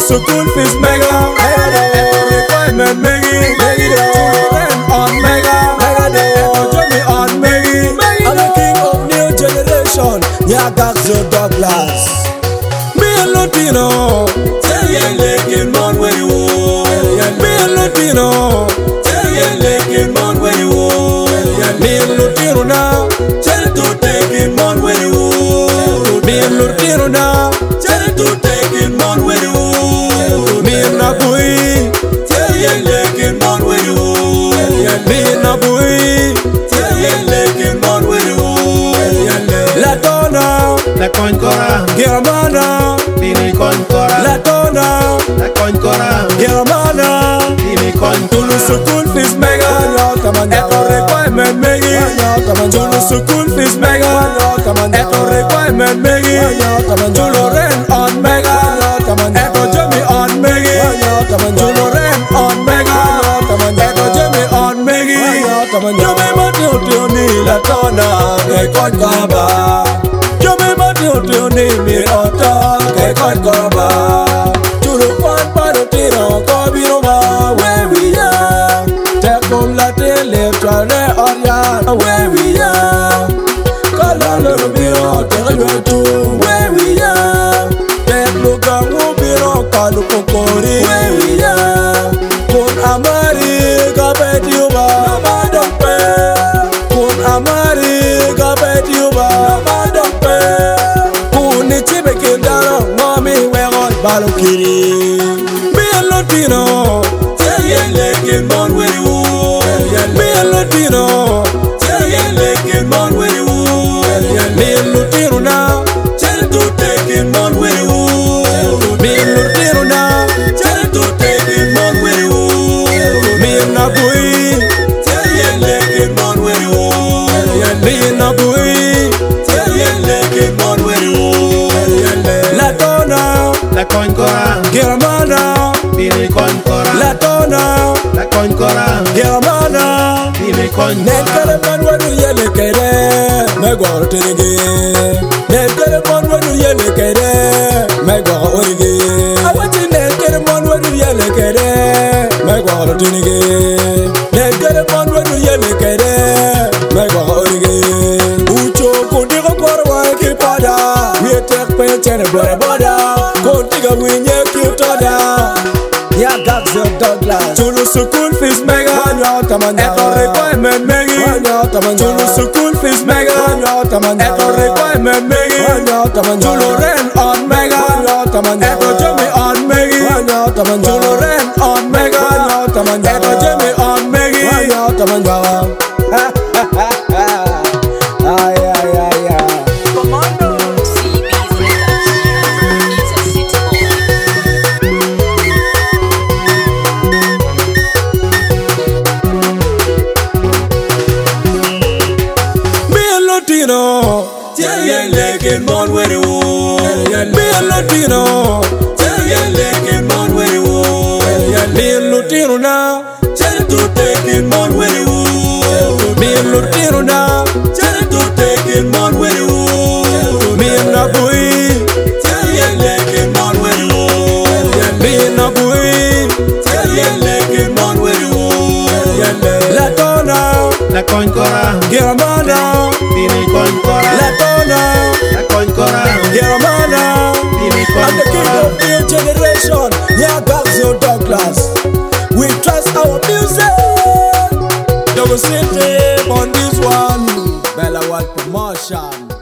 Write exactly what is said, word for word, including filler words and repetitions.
school fees mega, echo requirement Maggie, children rent on mega, echo Johnny on Maggie. I'm the king of new generation, yeah, Gaxo Douglas. Me and Latino, tell you licking man where you me and Latino, tell you licking man where you me and Latino now, tell you to take it man where you me and Latino now, tell you to take it man where you me and Nabui, tell you licking man where you me and Nabui, tell you licking man where you Latona, La Concora, Germana, Dini Concora, Latona, La Concora, Germana, Dini Tulu Concora, school fees mega, echo requirement Maggie, Tulu school fees mega, echo requirement Maggie, Tulu rent on mega, echo Jimmy on Maggie, Tulu rent on mega, echo Jimmy on Maggie. Yo me mateo teo ni Latona, que con coraba. Yo me mateo teo ni mi rota, que con coraba. Tulu pan parotino, cobino ma, where we are. Te con la tele, trale oria, where we are. Kalalo biro, te lo tu, where we are. Te luga ubiro, kalu kokori, where we are. Con amari, kapeti uba, nobody pay. Con amari, kapeti uba, nobody pay. Kuni chibe kindaro, mami wegon balokiri. Me and Latino, tell you licking man where you me and Latino, tell you licking man where you me and Latino now, tell you to take it man where you me and Latino now, tell you to take it man where you me and Nabui, tell you licking man where you me and Nabui, tell you licking man where you Latona, La Concora, Germana, Dini Concora, Latona, La Concora, Germana. Dini Concora, Nekere man wadu yele kere, me goro tinigi. Nekere man wadu yele kere, me goro origi. Awati nekere man wadu yele kere, me goro tinigi. Nekere man wadu yele kere, me goro origi. Ucho kundiga korwa kipada, we tek penchen bore boda. Kundiga winye kipada. Yeah, Gaxo Douglas. Tulu school fees mega, echo requirement Maggie. Tulu school fees mega, echo requirement Maggie. Tulu rent on mega, echo Jimmy on Maggie. Tulu rent on mega, echo Jimmy on Maggie. Ay ay ay ay. C B's Records. He's a city boy. Me and Latino, tell you licking man where you me and Latino, tell you licking man where you me and Latino now, tell you to take it man where you me and Latino now, tell you to take it man where you me and Nabui, tell you licking man where you me and Nabui, tell you licking man where you Latona, La Concora, Germana, Dini Concora, Latona, La Concora, Germana. Dini I'm the king Concora, of new generation, yeah, Gaxo Douglas. We trust our music. Double city on this one, Bella World Promotion.